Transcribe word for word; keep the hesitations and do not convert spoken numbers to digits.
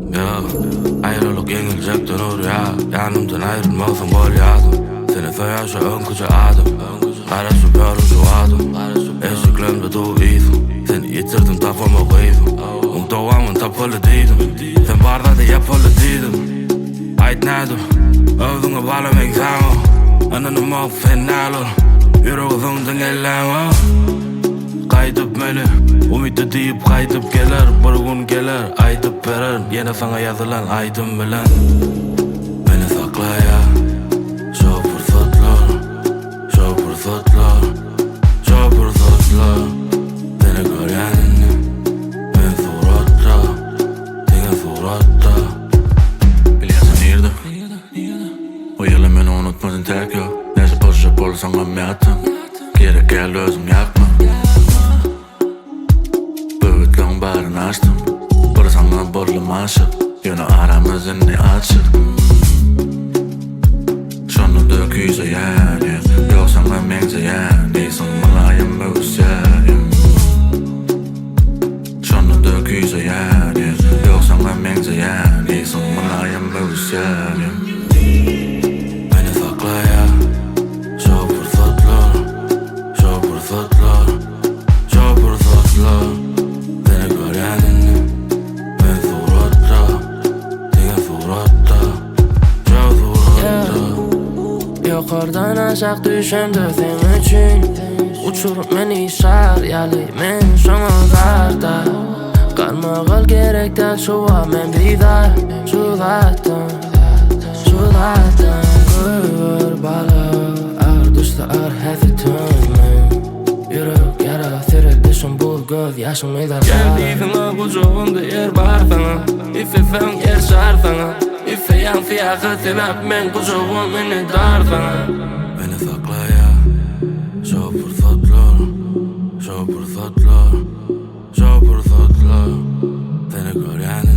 Ya ayrılık yenilecektir rüya. Yanımdan ayrılmasın bol yardım. Seni soyar şu ön kuca adım. Kara süper şu adım. Eşiklerimde doğuydum. Seni yitirdim tapama koydum. Um doğamın tapalı değilim. Sen barda da yapalı değilim. Ait nedim Övdüğünü bağlam egzamo Ananı mağf fenalur Yüreği zımdın ellenme Kaydıp beni Umidi deyip kaydıp gelir Bir gün gelir aytıp verir Yine sana yazılan aydım bilen Beni sakla ya Şu fırsatlar Şu fırsatlar Şu fırsatlar Seni görenin Ben suratta Senin suratta O yılı beni unutmadın tek yok Neyse boşacak olursan ben yattım Geri gel özüm yakma Büyüklüğün bağrını açtım Burası sana bollum aşık Yine aramız inni açık Şunu dök yüze yani Yoksa ben mengze yani Değilsin malayım öğüs yani Şunu dök yüze yani Yoksa ben mengze yani Değilsin malayım öğüs yani Yukarıdan aşağı düşemdi senin için Uçurup beni şaryalı men şuna karda Karmağıl gerekten şuva men bidar Şu zaten, şu zaten Gör balı Ağır düştü ağır hezitim Yürek yara serildi şun bul göz yaşım eder Geldiğin kucağında yer var sana İfifem yer şar sana İfeyen fiyakı sebep men kucağım beni dar sana Beni sakla ya Şu fırsatlar Şu fırsatlar Şu fırsatlar Seni gören